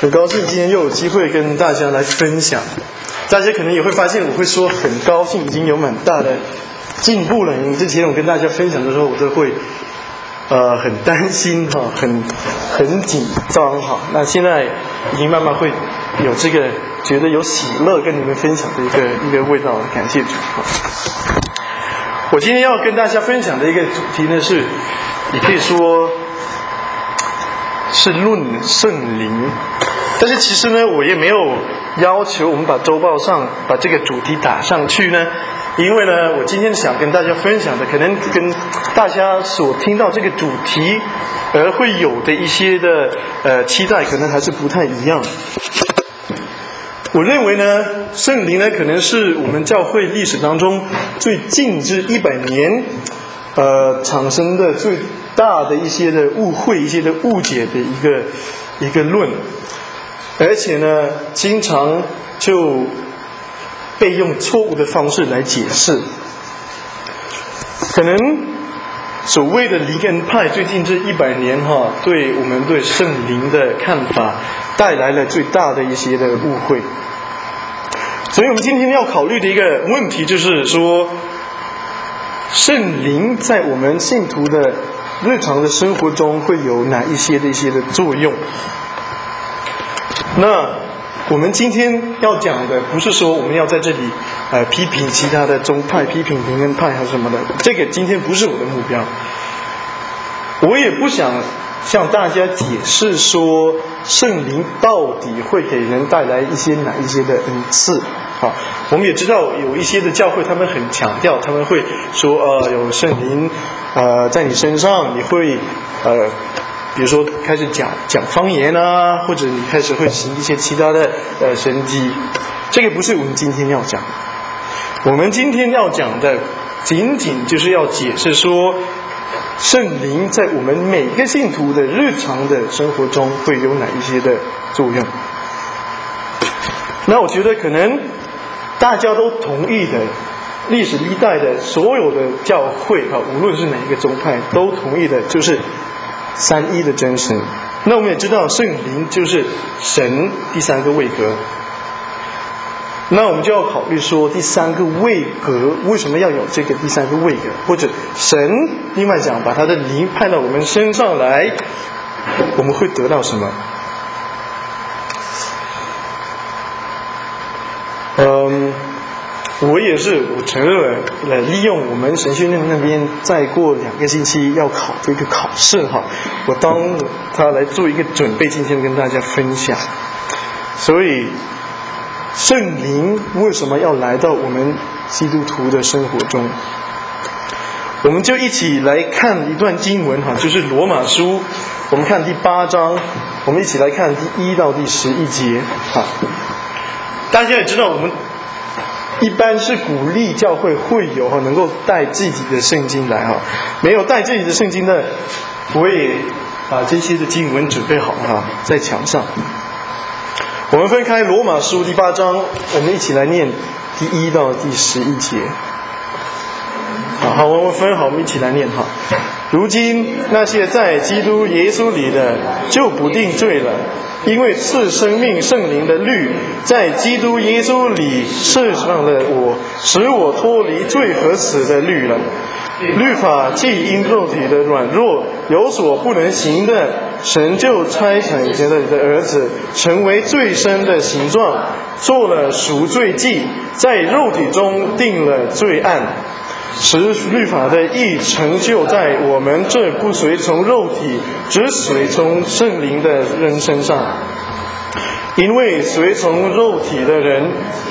很高兴今天又有机会跟大家来分享。大家可能也会发现，我会说很高兴，已经有蛮大的进步了。因为之前我跟大家分享的时候，我都会很担心哈，很紧张哈。那现在已经慢慢会有这个觉得有喜乐跟你们分享的一个味道，感谢主哈。我今天要跟大家分享的一个主题呢是，也可以说是论圣灵。但是其实呢，我也没有要求我们把周报上把这个主题打上去呢，因为呢，我今天想跟大家分享的，可能跟大家所听到这个主题而会有的一些的期待，可能还是不太一样。我认为呢，圣灵呢，可能是我们教会历史当中最近至100年产生的最大的一些的误会、一些的误解的一个论。而且呢，经常就被用错误的方式来解释。可能所谓的灵恩派最近这100年对我们对圣灵的看法带来了最大的一些的误会。所以我们今天要考虑的一个问题就是说，圣灵在我们信徒的日常的生活中会有哪一些的作用。那我们今天要讲的不是说我们要在这里批评其他的宗派，批评灵恩派还是什么的，这个今天不是我的目标。我也不想向大家解释说圣灵到底会给人带来哪一些的恩赐。好，我们也知道有一些的教会他们很强调，他们会说有圣灵在你身上，你会比如说开始讲方言啊，或者你开始会行一些其他的神迹。这个不是我们今天要讲的。我们今天要讲的仅仅就是要解释说，圣灵在我们每个信徒的日常的生活中会有哪一些的作用。那我觉得可能大家都同意的，历史历代的所有的教会无论是哪一个宗派都同意的，就是三一的真神。那我们也知道圣灵就是神第三个位格。那我们就要考虑说，第三个位格为什么要有这个第三个位格，或者神另外讲把他的灵派到我们身上来，我们会得到什么？我承认了，利用我们神学院那边再过2个星期要考这个考试我当他来做一个准备，今天跟大家分享。所以圣灵为什么要来到我们基督徒的生活中？我们就一起来看一段经文就是罗马书，我们看第8章，我们一起来看第1到第11节大家也知道，我们一般是鼓励教会会友能够带自己的圣经来没有带自己的圣经的，我也把这些的经文准备好在墙上。我们分开罗马书第8章，我们一起来念第1到第11节。好，我们分好，我们一起来念如今那些在基督耶稣里的，就不定罪了，因为赐生命圣灵的律在基督耶稣里释放了我，使我脱离罪和死的律了。律法既因肉体的软弱有所不能行的，神就差遣他的儿子成为最深的形状，做了赎罪祭，在肉体中定了罪案，使律法的义成就在我们这不随从肉体只随从圣灵的人身上。因为随从肉体的人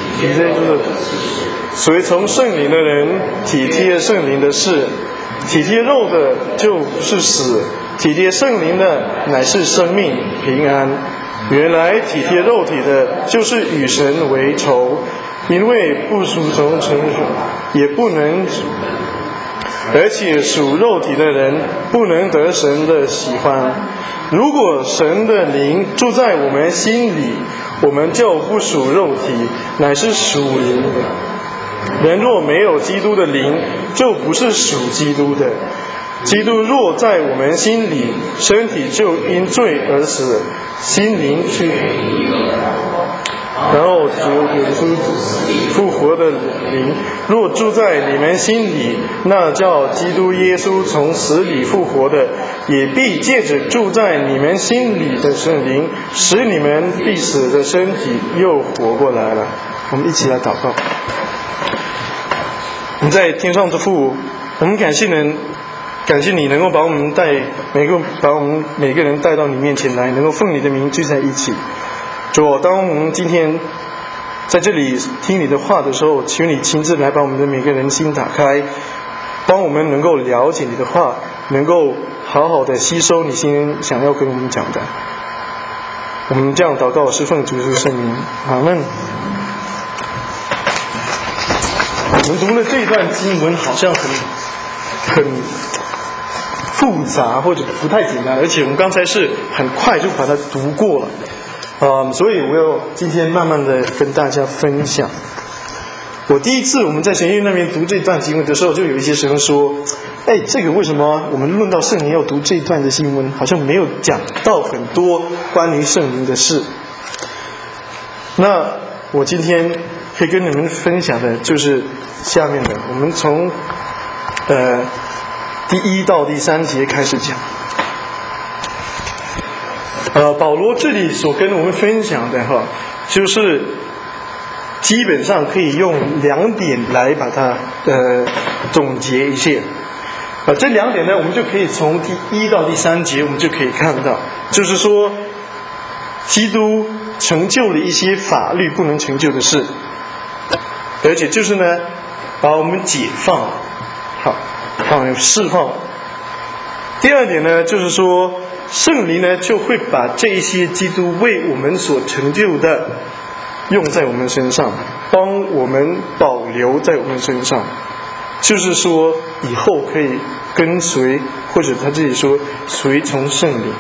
随从圣灵的人体贴圣灵的事，体贴肉的就是死，体贴圣灵的乃是生命平安。原来体贴肉体的就是与神为仇，因为不属从神，也不能，而且属肉体的人不能得神的喜欢。如果神的灵住在我们心里，我们就不属肉体，乃是属灵的。人若没有基督的灵，就不是属基督的。基督若在我们心里，身体就因罪而死， 心灵去，然后主耶稣复活的灵，若住在你们心里，那叫基督耶稣从死里复活的，也必借着住在你们心里的圣灵，使你们必死的身体又活过来了。我们一起来祷告。我们在天上的父，我们感谢你能够把我们每个人带到你面前来，能够奉你的名聚在一起。主，当我们今天在这里听你的话的时候，求你亲自来把我们的每个人心打开，帮我们能够了解你的话，能够好好的吸收你心想要跟我们讲的。我们这样祷告是奉主耶稣圣名，阿们。我们读了这段经文好像很复杂或者不太简单，而且我们刚才是很快就把它读过了，所以我要今天慢慢的跟大家分享。我第一次我们在神学那边读这段经文的时候，就有一些学生说，这个为什么我们论到圣灵要读这段的经文，好像没有讲到很多关于圣灵的事。那我今天可以跟你们分享的就是下面的，我们从第1到第3节开始讲。保罗这里所跟我们分享的就是基本上可以用2点来把它总结一下。这2点呢，我们就可以从第1到第3节，我们就可以看到，就是说基督成就了一些法律不能成就的事，而且就是呢把我们解放，释放。第2点呢，就是说圣灵呢就会把这一些基督为我们所成就的用在我们身上，帮我们保留在我们身上，就是说以后可以跟随，或者他这里说随从圣灵。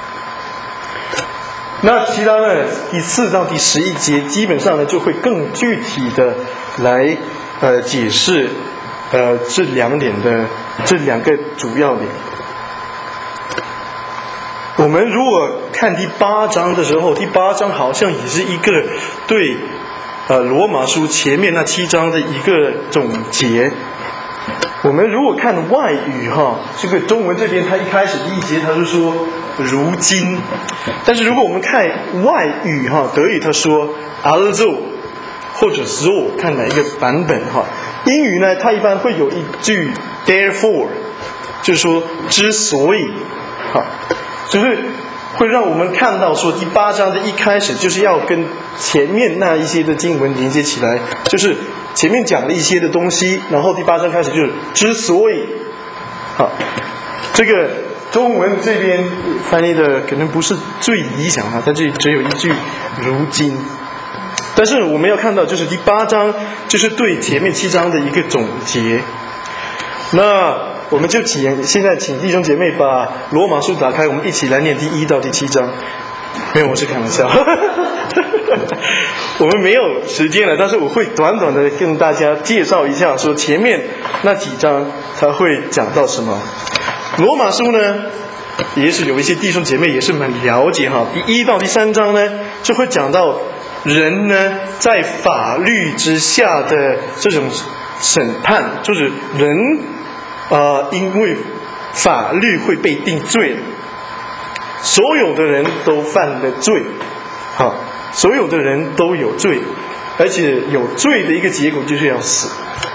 那其他呢，第4到第11节基本上呢就会更具体的来解释这2个主要点。我们如果看第8章的时候，第8章好像也是一个对罗马书前面那7章的一个总结。我们如果看外语这个中文这边，它一开始第1节它就说如今，但是如果我们看外语德语它说 also 或者 so， 看哪一个版本英语呢，它一般会有一句 therefore， 就是说之所以就是会让我们看到说第8章的一开始就是要跟前面那一些的经文连接起来，就是前面讲了一些的东西，然后第8章开始就是之所以。这个中文这边翻译的可能不是最理想它这里只有一句如今，但是我们要看到就是第8章就是对前面7章的一个总结。那我们就现在请弟兄姐妹把罗马书打开，我们一起来念第1到第7章。没有，我是开玩笑我们没有时间了，但是我会短短的跟大家介绍一下说前面那几章它会讲到什么。罗马书呢也是有一些弟兄姐妹也是蛮了解第1到第3章呢就会讲到人呢在法律之下的这种审判，就是人因为法律会被定罪，所有的人都犯了罪，所有的人都有罪，而且有罪的一个结果就是要死。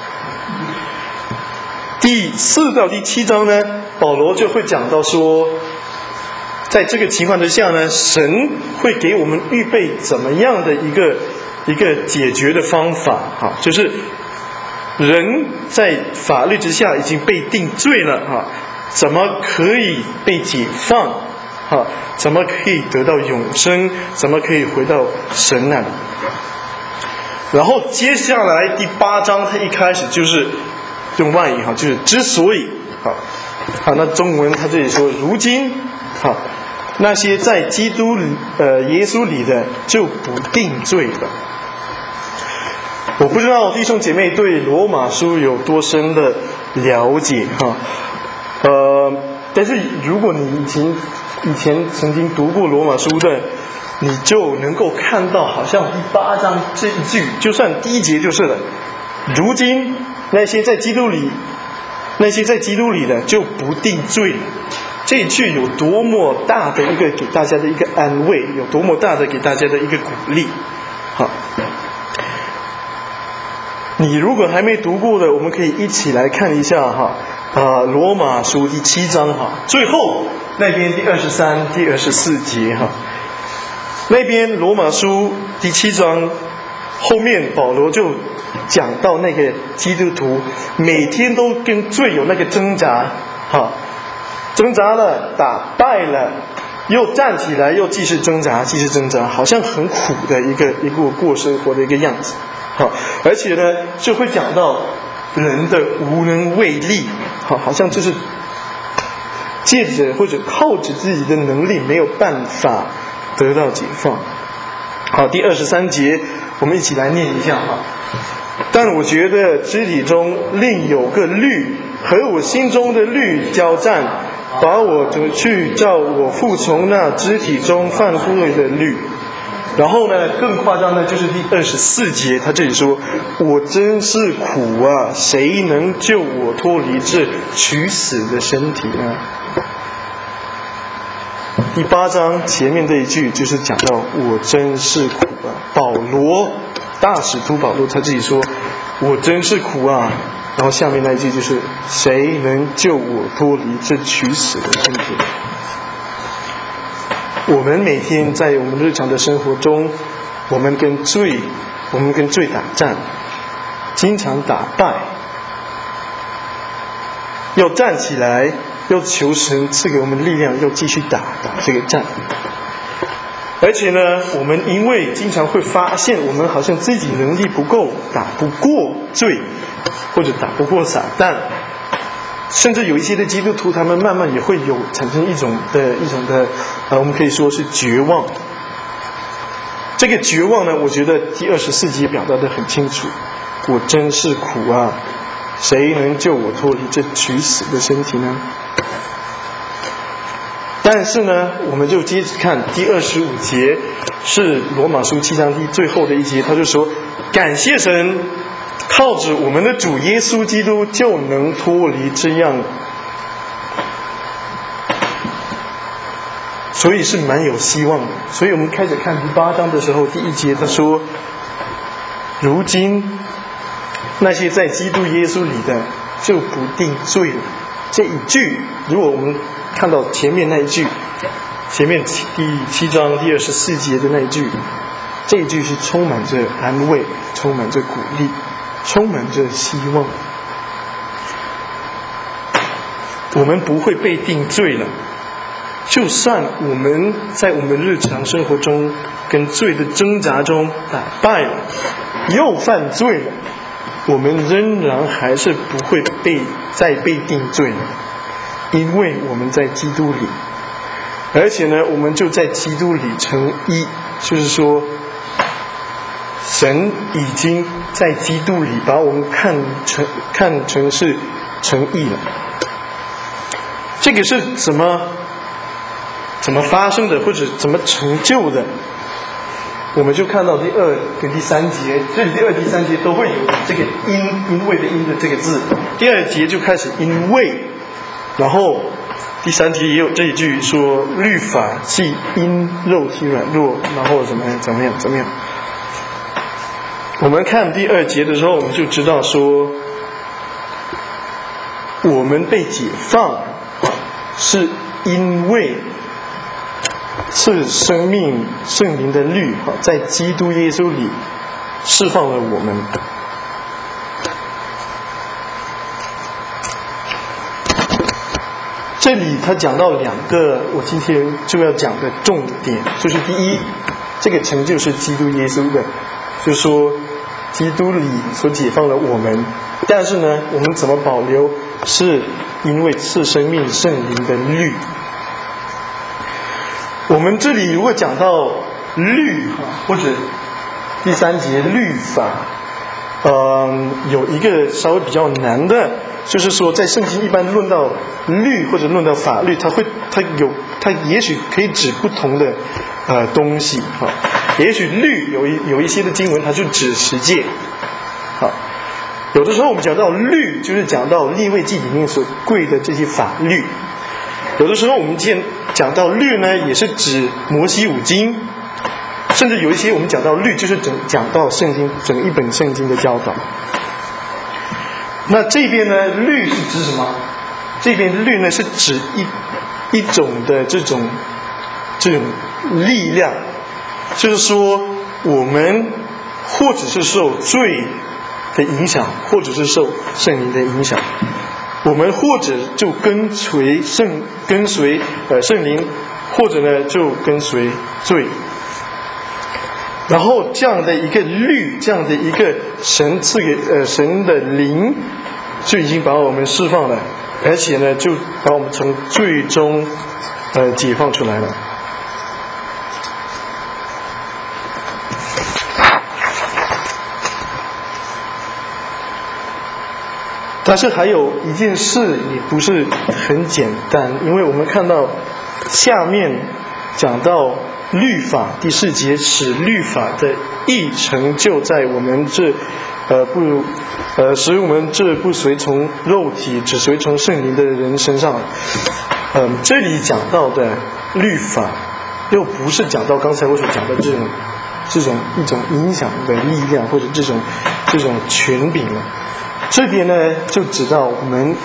第4到第7章呢，保罗就会讲到说，在这个情况之下呢，神会给我们预备怎么样的一个解决的方法，就是人在法律之下已经被定罪了，怎么可以被解放，怎么可以得到永生，怎么可以回到神那里。然后接下来第8章它一开始就是用外语就是之所以那中文它这里说如今那些在基督耶稣里的就不定罪了。我不知道弟兄姐妹对罗马书有多深的了解但是如果你以前曾经读过罗马书的， 你就能够看到，好像第8章这一句，就算第1节就是了。如今那些在基督里的就不定罪了。这一句有多么大的一个给大家的一个安慰，有多么大的给大家的一个鼓励。好，你如果还没读过的，我们可以一起来看一下哈。罗马书第7章哈，最后那边第23、第24节哈，那边罗马书第7章后面保罗就讲到那个基督徒每天都跟罪有那个挣扎哈。挣扎了，打败了，又站起来，又继续挣扎，继续挣扎，好像很苦的一个过生活的一个样子。好，而且呢，就会讲到人的无能为力，好像就是借着或者靠着自己的能力没有办法得到解放。好，第23节，我们一起来念一下哈。但我觉得肢体中另有个律和我心中的律交战，把我去照我服从那肢体中犯罪的律。然后呢，更夸张的就是第24节，他这里说：“我真是苦啊，谁能救我脱离这取死的身体呢？”第8章前面这一句就是讲到“我真是苦啊”。保罗，大使徒保罗他自己说：“我真是苦啊。”然后下面那一句就是“谁能救我脱离这取死的身体？”我们每天在我们日常的生活中，我们跟罪打仗，经常打败，要站起来，要求神赐给我们力量，要继续打这个仗。而且呢，我们因为经常会发现，我们好像自己能力不够，打不过罪，或者打不过撒旦。甚至有一些的基督徒，他们慢慢也会产生一种的我们可以说是绝望。这个绝望呢，我觉得第24节表达得很清楚：我真是苦啊，谁能救我脱离这取死的身体呢？但是呢，我们就接着看第25节，是罗马书7章最后的一节，他就说：感谢神，靠着我们的主耶稣基督就能脱离这样，所以是蛮有希望的。所以我们开始看第8章的时候，第1节他说：如今那些在基督耶稣里的就不定罪了。这一句，如果我们看到前面那一句，前面第7章第24节的那一句，这一句是充满着安慰，充满着鼓励，充满着希望。我们不会被定罪了，就算我们在我们日常生活中跟罪的挣扎中打败了，又犯罪了，我们仍然还是不会再被定罪了，因为我们在基督里。而且呢，我们就在基督里成一，就是说神已经在基督里把我们看成是成义了。这个是怎么发生的，或者怎么成就的？我们就看到第2跟第3节，这里第2、第3节都会有这个因为的因的这个字。第2节就开始因为，然后第3节也有这一句说律法既因肉体软弱，然后怎么样。我们看第2节的时候，我们就知道说，我们被解放是因为是生命圣灵的律在基督耶稣里释放了我们。这里他讲到2个我今天就要讲的重点，就是第一，这个成就是基督耶稣的，就是说基督里所解放了我们，但是呢，我们怎么保留，是因为赐生命圣灵的律。我们这里如果讲到律或者第3节律法，有一个稍微比较难的，就是说在圣经一般论到律或者论到法律，它也许可以指不同的东西哈。也许律有一些的经文它就指十诫，好，有的时候我们讲到律就是讲到利未记里面所规的这些法律，有的时候我们讲到律呢也是指摩西五经，甚至有一些我们讲到律就是讲到圣经整一本圣经的教导。那这边呢律是指什么？这边律呢是指一种的这种力量，就是说我们或者是受罪的影响，或者是受圣灵的影响，我们或者就跟随圣灵，或者呢就跟随罪。然后这样的一个律，这样的一个神赐给神的灵，就已经把我们释放了，而且呢就把我们从罪中解放出来了。但是还有一件事也不是很简单，因为我们看到下面讲到律法第4节，使律法的义成就在我们这使我们这不随从肉体只随从圣灵的人身上。这里讲到的律法又不是讲到刚才我所讲的这种一种影响的力量，或者这种权柄了。这边呢就指到我们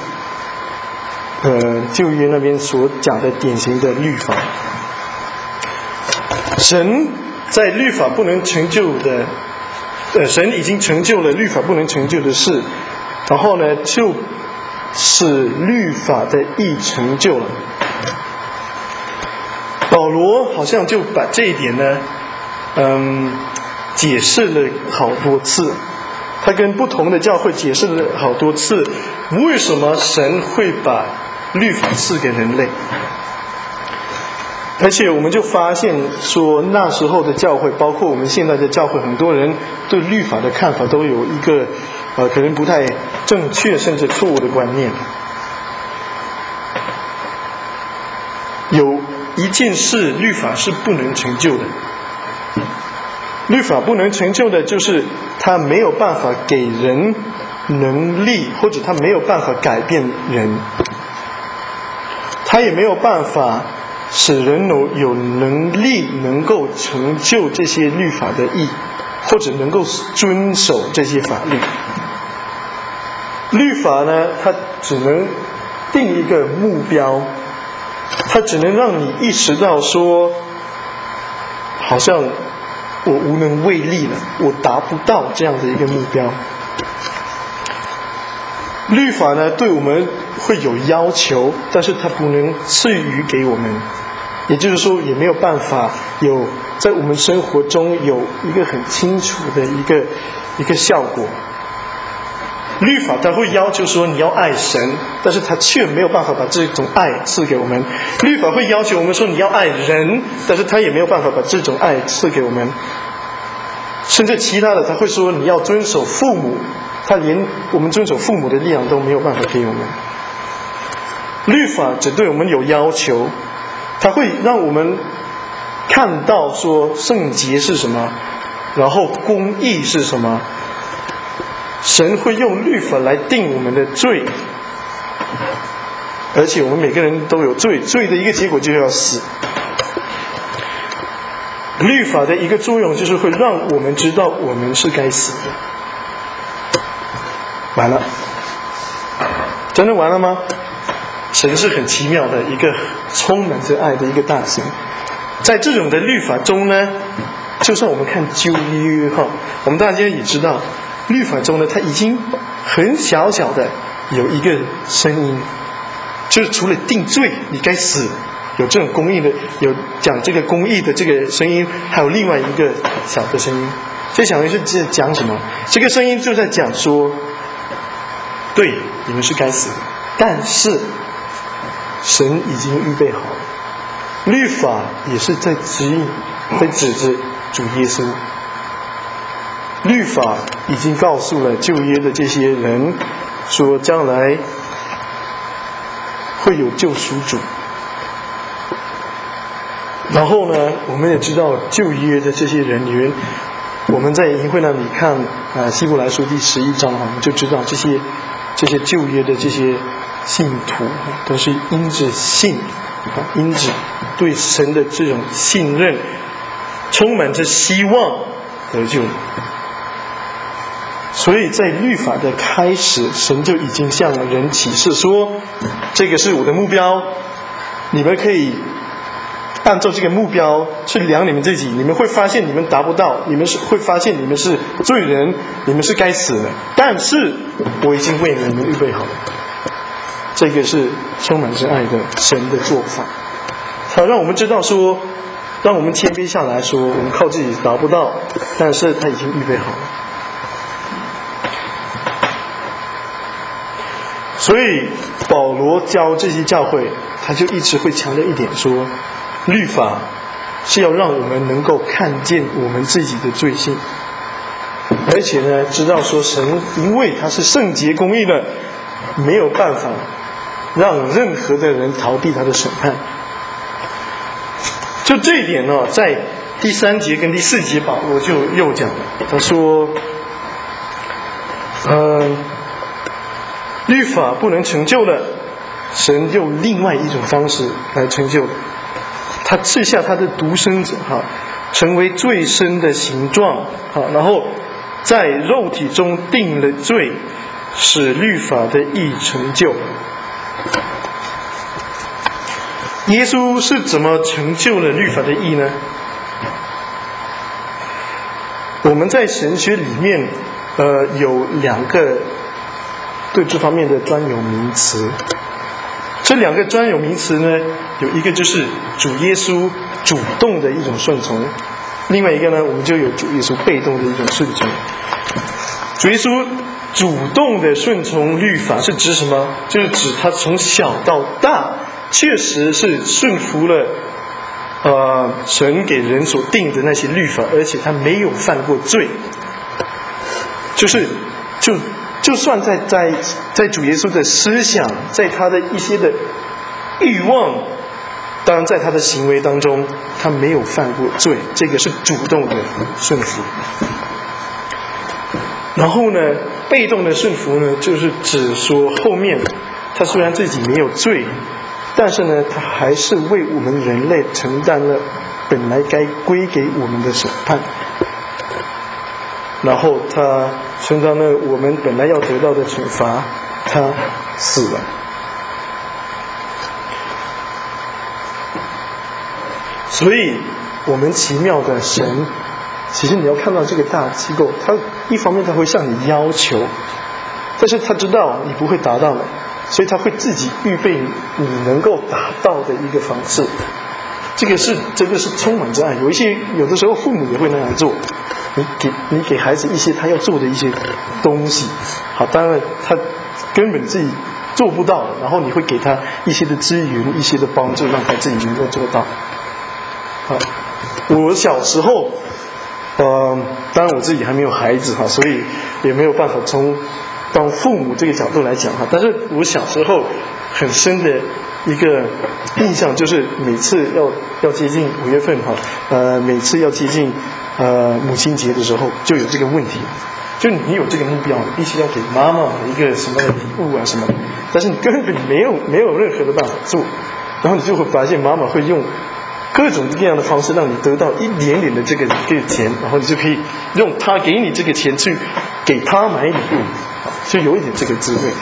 旧约那边所讲的典型的律法。神在律法不能成就的神已经成就了律法不能成就的事，然后呢就使律法的义成就了。保罗好像就把这一点呢解释了好多次，他跟不同的教会解释了好多次为什么神会把律法赐给人类。而且我们就发现说，那时候的教会包括我们现在的教会，很多人对律法的看法都有一个可能不太正确甚至错误的观念。有一件事律法是不能成就的，律法不能成就的就是它没有办法给人能力，或者它没有办法改变人，它也没有办法使人有能力能够成就这些律法的义，或者能够遵守这些法律。律法呢，它只能定一个目标，它只能让你意识到说，好像我无能为力了，我达不到这样的一个目标。律法呢，对我们会有要求，但是它不能赐予给我们，也就是说也没有办法在我们生活中有一个很清楚的一个效果。律法它会要求说你要爱神，但是它却没有办法把这种爱赐给我们。律法会要求我们说你要爱人，但是它也没有办法把这种爱赐给我们。甚至其他的他会说你要遵守父母，他连我们遵守父母的力量都没有办法给我们。律法只对我们有要求，它会让我们看到说圣洁是什么，然后公义是什么。神会用律法来定我们的罪，而且我们每个人都有罪，罪的一个结果就要死。律法的一个作用就是会让我们知道我们是该死的。完了，真的完了吗？神是很奇妙的一个充满着爱的一个大神。在这种的律法中呢，就算我们看旧约我们大家也知道，律法中呢，它已经很小小的有一个声音，就是除了定罪你该死，有这种公义的，有讲这个公义的这个声音，还有另外一个小的声音。这小声音是讲什么？这个声音就在讲说，对，你们是该死的，但是神已经预备好了。律法也是在指着主耶稣。律法已经告诉了旧约的这些人说，将来会有救赎主。 然后呢，我们也知道旧约的这些人员，我们在营会那里看希伯来书第11章我们就知道这些旧约的这些信徒都是因着信，因着对神的这种信任，充满着希望得救。所以在律法的开始，神就已经向人启示说，这个是我的目标，你们可以按照这个目标去量你们自己，你们会发现你们达不到，你们会发现你们是罪人，你们是该死的，但是我已经为你们预备好了。这个是充满着爱的神的做法，好让我们知道说，让我们谦卑下来说，我们靠自己达不到，但是他已经预备好了。所以保罗教这些教会，他就一直会强调一点说，律法是要让我们能够看见我们自己的罪性，而且呢，知道说神因为他是圣洁公义的，没有办法让任何的人逃避他的审判。就这一点呢，在第3节跟第4节保罗就又讲了，他说律法不能成就的，神用另外一种方式来成就，他赐下他的独生子成为最深的形状然后在肉体中定了罪，使律法的义成就。耶稣是怎么成就了律法的义呢？我们在神学里面有2个对这方面的专有名词。这2个专有名词呢，有一个就是主耶稣主动的一种顺从，另外一个呢，我们就有主耶稣被动的一种顺从。主耶稣主动的顺从律法是指什么？就是指他从小到大确实是顺服了神给人所定的那些律法，而且他没有犯过罪。就算在主耶稣的思想，在他的一些的欲望，当然在他的行为当中，他没有犯过罪，这个是主动的顺服。然后呢，被动的顺服呢，就是指说后面他虽然自己没有罪，但是呢，他还是为我们人类承担了本来该归给我们的审判，然后他承担了我们本来要得到的惩罚，他死了。所以我们奇妙的神，其实你要看到这个大机构，他一方面他会向你要求，但是他知道你不会达到的，所以他会自己预备你能够达到的一个方式。这个是真的是充满着爱。有的时候父母也会那样做，你给孩子一些他要做的一些东西，好，当然他根本自己做不到，然后你会给他一些的资源，一些的帮助，让他自己能够做到。好，我小时候当然我自己还没有孩子所以也没有办法从当父母这个角度来讲但是我小时候很深的一个印象就是每次要接近5月份每次要接近母亲节的时候，就有这个问题，就你有这个目标，你必须要给妈妈一个什么礼物啊什么的，但是你根本没有任何的办法做，然后你就会发现妈妈会用各种各样的方式让你得到一点点的这个钱，然后你就可以用他给你这个钱去给他买礼物，就有一点这个滋味。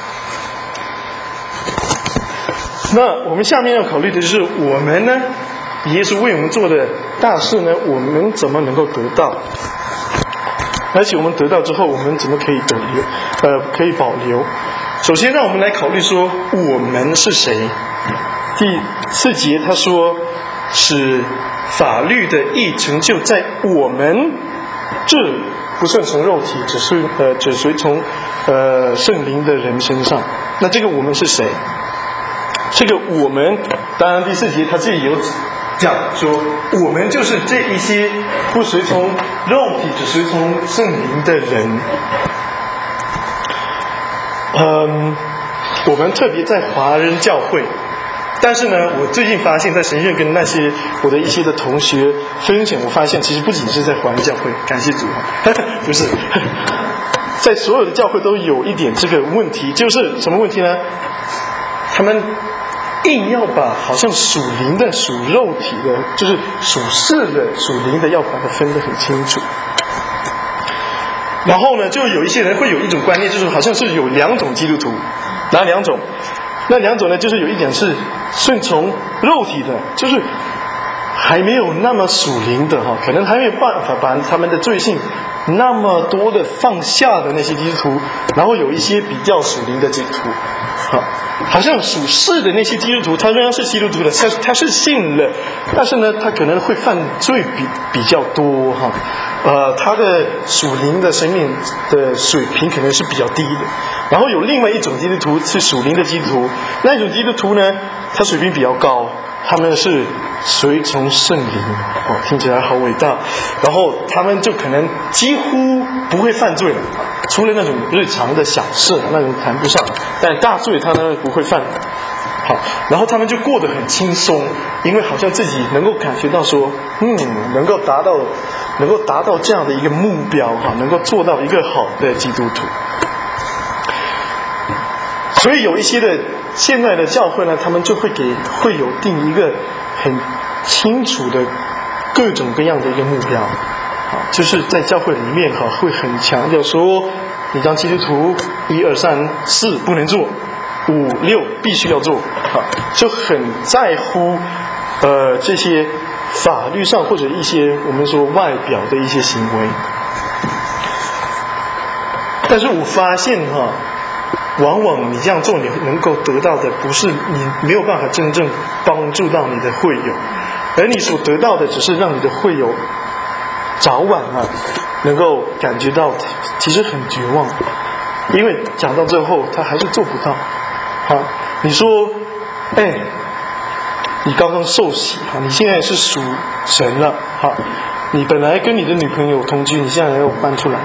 那我们下面要考虑的就是我们呢，耶稣为我们做的大事呢，我们怎么能够得到？而且我们得到之后，我们怎么可以可以保留？首先，让我们来考虑说我们是谁。第4节他说，使法律的义成就在我们这不顺从肉体，只随从圣灵的人身上。那这个我们是谁？这个我们，当然第4节他自己有讲说，我们就是这一些不随从肉体，只随从圣灵的人。我们特别在华人教会， 但是呢，我最近发现，在神学院跟那些我的一些的同学分享，我发现其实不仅是在华人教会，感谢主不是，在所有的教会都有一点这个问题，就是什么问题呢？他们硬要把好像属灵的、属肉体的，就是属世的、属灵的，要把它分得很清楚。然后呢，就有一些人会有一种观念，就是好像是有2种基督徒，哪2种？那2种呢，就是有一点是顺从肉体的，就是还没有那么属灵的可能还没有办法把他们的罪性那么多的放下的那些基督徒，然后有一些比较属灵的基督徒，好像属世的那些基督徒，他仍然是基督徒的，他是信了，但是呢，他可能会犯罪比较多他的属灵的生命的水平可能是比较低的。然后有另外一种基督徒是属灵的基督徒，那种基督徒呢，他水平比较高，他们是随从圣灵，听起来好伟大。然后他们就可能几乎不会犯罪了，除了那种日常的小事，那种谈不上，但大罪他呢不会犯。好，然后他们就过得很轻松，因为好像自己能够感觉到说，能够达到这样的一个目标能够做到一个好的基督徒。所以有一些的现在的教会呢，他们就会有定一个很清楚的各种各样的一个目标，就是在教会里面会很强调说，你当基督徒1、2、3、4不能做，5、6必须要做，就很在乎这些法律上或者一些我们说外表的一些行为。但是我发现往往你这样做，你能够得到的不是你没有办法真正帮助到你的会友，而你所得到的只是让你的会友早晚能够感觉到其实很绝望，因为讲到最后他还是做不到。你说你刚刚受洗你现在是属神了，你本来跟你的女朋友同居，你现在要搬出来，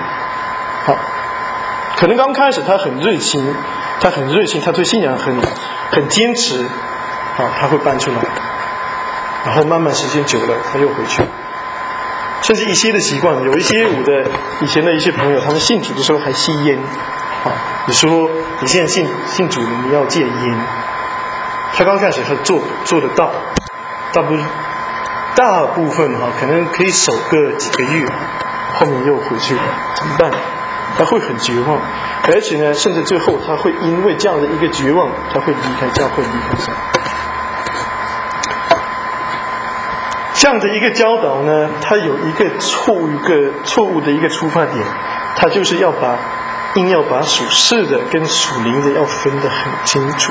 可能刚开始他很热情，他对信仰很坚持，他会搬出来，然后慢慢时间久了他又回去。甚至一些的习惯，有一些我的以前的一些朋友，他们信主的时候还吸烟，你说你现在信主了，你要戒烟，他刚开始他做得到，大部分可能可以守个几个月，后面又回去了，怎么办？他会很绝望，而且呢，甚至最后他会因为这样的一个绝望，他会离开教会，离开神。这样的一个教导呢，它有一个错误的一个出发点，它就是硬要把属世的跟属灵的要分得很清楚。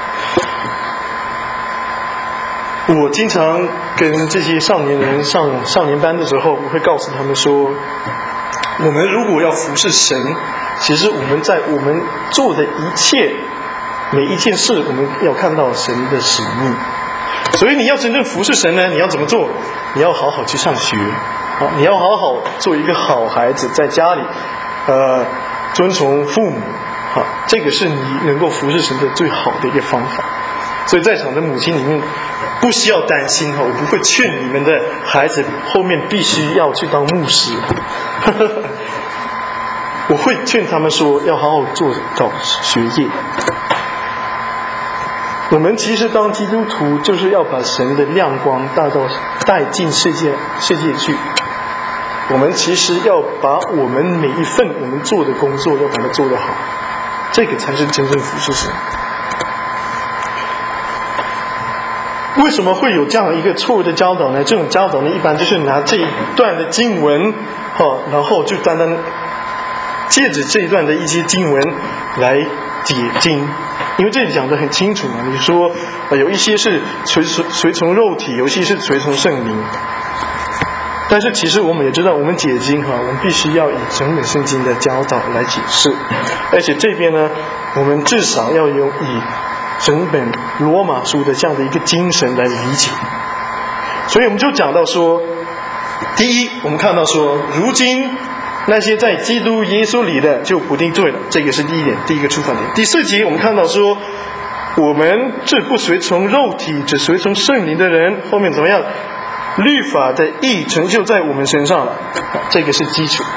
我经常跟这些少年人上少年班的时候，我会告诉他们说，我们如果要服侍神，其实我们在我们做的一切每一件事，我们要看到神的使命。所以你要真正服侍神呢，你要怎么做？你要好好去上学，你要好好做一个好孩子，在家里遵从父母，这个是你能够服侍神的最好的一个方法。所以在场的母亲里面不需要担心，我不会劝你们的孩子后面必须要去当牧师我会劝他们说要好好搞学业。我们其实当基督徒就是要把神的亮光带进世界去，我们其实要把我们每一份我们做的工作要把它做得好，这个才是真正服侍神。为什么会有这样一个错误的教导呢？这种教导呢，一般就是拿这一段的经文然后就单单借着这一段的一些经文来解经，因为这里讲得很清楚嘛。你说有一些是随从肉体，有一些是随从圣灵，但是其实我们也知道，我们解经我们必须要以整本圣经的教导来解释，而且这边呢，我们至少要以整本罗马书的这样的一个精神来理解。所以我们就讲到说，第一，我们看到说，如今那些在基督耶稣里的就不定罪了，这个是第一点，第一个出发点。第4节我们看到说， 我们这不随从肉体，只随从圣灵的人，后面怎么样？律法的义成就在我们身上了，这个是基础。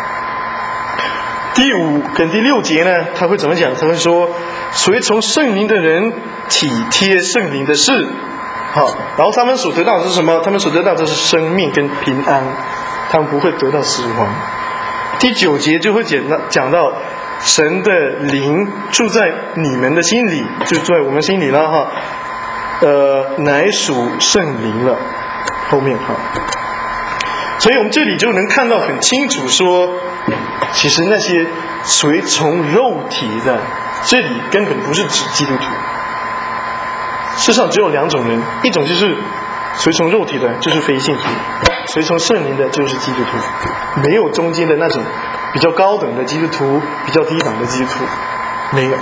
第5跟第6节呢，他会怎么讲？他会说，随从圣灵的人体贴圣灵的事，好，然后他们所得到的是什么？他们所得到的是生命跟平安，他们不会得到死亡。第9节就会讲到神的灵住在你们的心里，就住在我们心里了哈。乃属圣灵了，后面哈。所以我们这里就能看到很清楚说，其实那些随从肉体的，这里根本不是指基督徒。世上只有2种人，一种就是随从肉体的，就是非信徒；随从圣灵的，就是基督徒。没有中间的那种比较高等的基督徒，比较低档的基督徒，没有。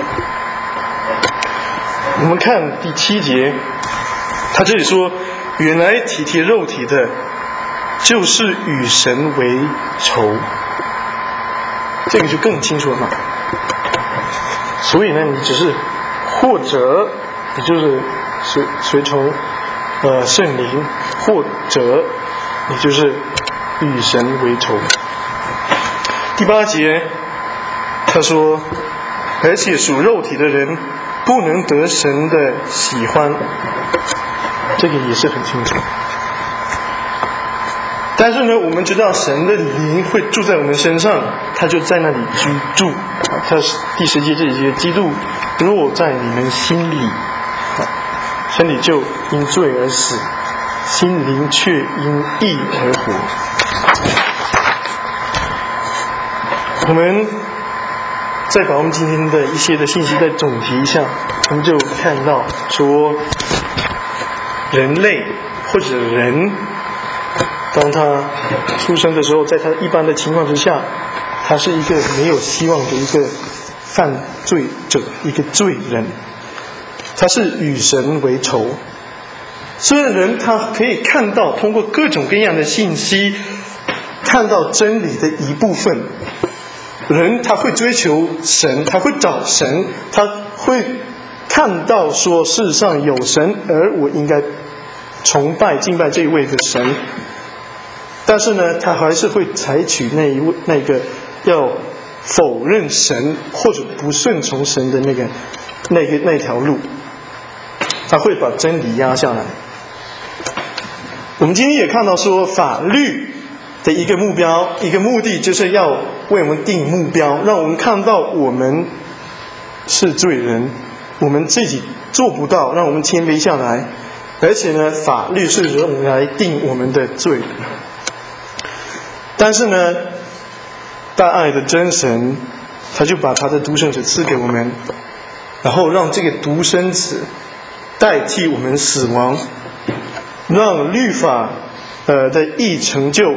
我们看第7节，他这里说，原来体贴肉体的，就是与神为仇。这个就更清楚了嘛。所以呢，你只是或者你就是随从圣灵，或者你就是与神为仇。第8节他说，而且属肉体的人不能得神的喜欢，这个也是很清楚。但是呢，我们知道神的灵会住在我们身上，他就在那里居住。他第10节这里说，基督若在你们心里，身体就因罪而死，心灵却因义而活。我们再把我们今天的一些的信息再总提一下，我们就看到说，人类或者人，当他出生的时候，在他一般的情况之下，他是一个没有希望的一个犯罪者，一个罪人，他是与神为仇。虽然人他可以看到，通过各种各样的信息，看到真理的一部分，人他会追求神，他会找神，他会看到说世上有神，而我应该崇拜敬拜这一位的神。但是呢，他还是会采取那个要否认神或者不顺从神的那条路，他会把真理压下来。我们今天也看到说，法律的一个目标，一个目的，就是要为我们定目标，让我们看到我们是罪人，我们自己做不到，让我们谦卑下来。而且呢，法律是用来定我们的罪。但是呢，大爱的真神，他就把他的独生子赐给我们，然后让这个独生子代替我们死亡，让律法的义成就。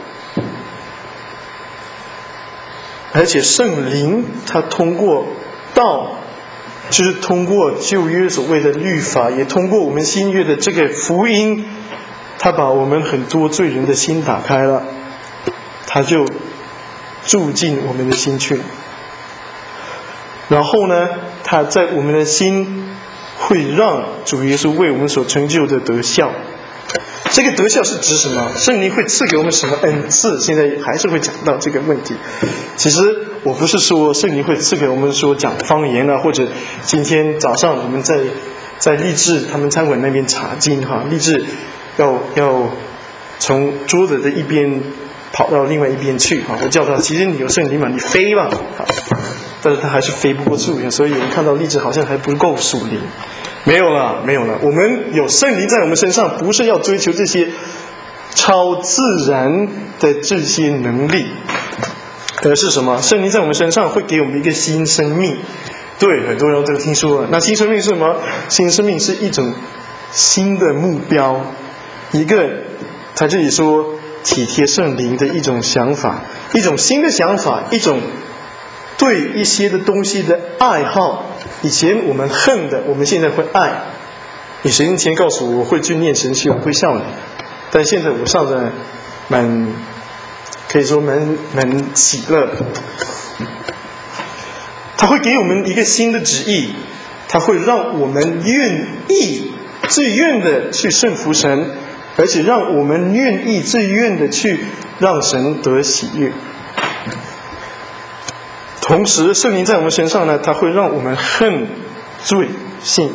而且圣灵他通过道，就是通过旧约所谓的律法，也通过我们新约的这个福音，他把我们很多罪人的心打开了，他就住进我们的心去了。然后呢，他在我们的心会让主耶稣为我们所成就的得效。这个得效是指什么？圣灵会赐给我们什么恩赐？现在还是会讲到这个问题。其实我不是说圣灵会赐给我们说讲方言啊，或者今天早上我们在立志他们餐馆那边查经哈，立志要从桌子的一边跑到另外一边去哈，我叫他，其实你有圣灵嘛，你飞吧，但是他还是飞不过去，所以我们看到立志好像还不够属灵。没有了，我们有圣灵在我们身上，不是要追求这些超自然的这些能力，而是什么？圣灵在我们身上会给我们一个新生命。对，很多人都听说了。那新生命是什么？新生命是一种新的目标，一个他这里说体贴圣灵的一种想法，一种新的想法，一种对一些的东西的爱好。以前我们恨的，我们现在会爱。你10年前告诉我会去念神学，我会笑你，但现在我笑得可以说蛮喜乐。他会给我们一个新的旨意， 它会让我们愿意自愿的去顺服神，而且让我们愿意自愿的去让神得喜悦。同时圣灵在我们身上呢，它会让我们恨罪信。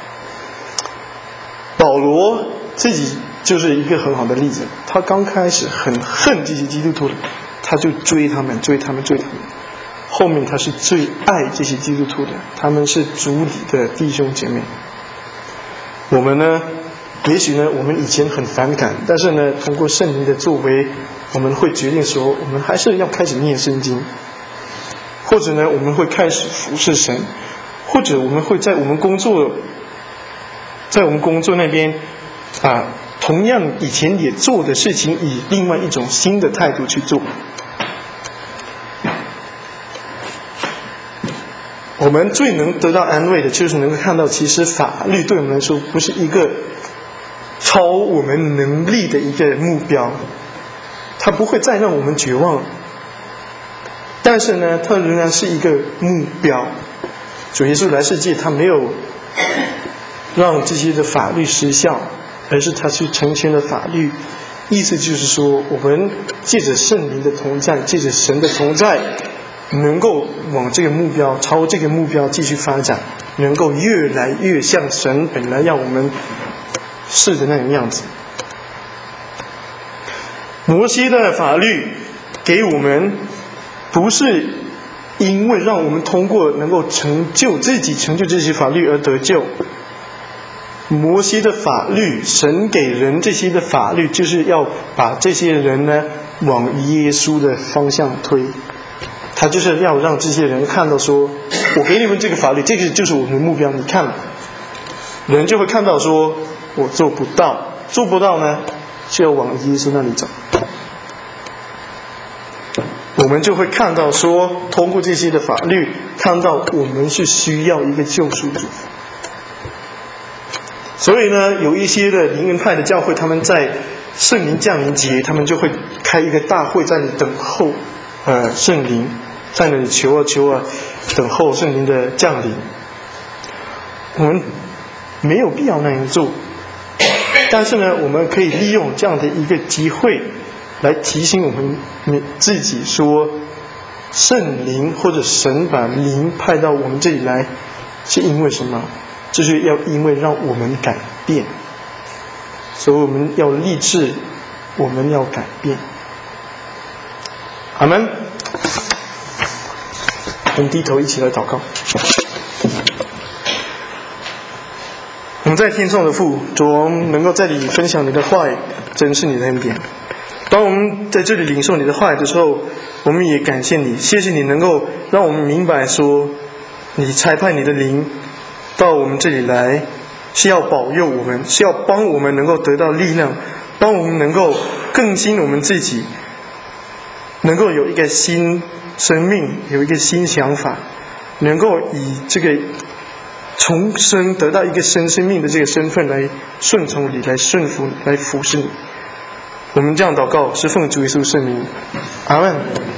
保罗自己就是一个很好的例子，他刚开始很恨这些基督徒的，他就追他们，后面他是最爱这些基督徒的，他们是主里的弟兄姐妹。我们呢，也许呢我们以前很反感，但是呢通过圣灵的作为，我们会决定说我们还是要开始念圣经，或者呢我们会开始服侍神，或者我们会在我们工作那边同样以前也做的事情，以另外一种新的态度去做。我们最能得到安慰的就是能够看到，其实法律对我们来说不是一个超我们能力的一个目标，它不会再让我们绝望，但是呢它仍然是一个目标。主耶稣来世界，他没有让这些的法律失效，而是他去成全了法律。意思就是说，我们借着圣灵的同在，借着神的同在，能够往这个目标，朝这个目标继续发展，能够越来越像神本来要我们是的那种样子。摩西的法律给我们，不是因为让我们通过能够成就这些法律而得救。摩西的法律，神给人这些的法律，就是要把这些人呢往耶稣的方向推。他就是要让这些人看到说，我给你们这个法律，这个就是我们的目标，你看，人就会看到说，我做不到呢，就要往耶稣那里走。我们就会看到说，通过这些的法律，看到我们是需要一个救赎主。所以呢，有一些的灵恩派的教会，他们在圣灵降临节，他们就会开一个大会，在那里等候圣灵，在那里求啊，等候圣灵的降临。我们没有必要那样做，但是呢，我们可以利用这样的一个机会来提醒我们自己说，圣灵或者神把灵派到我们这里来，是因为什么？就是因为让我们改变，所以我们要立志，我们要改变。阿们。我们低头一起来祷告。我们在天上的父，主，我们能够在这里分享你的话语，真是你的恩典。当我们在这里领受你的话语的时候，我们也感谢你，谢谢你能够让我们明白说，你差派你的灵到我们这里来，是要保佑我们，是要帮我们能够得到力量，帮我们能够更新我们自己，能够有一个新生命，有一个新想法，能够以这个重生得到一个新生命的这个身份来顺从你，来顺服你，来服侍你。我们这样祷告是奉主耶稣圣名，阿们。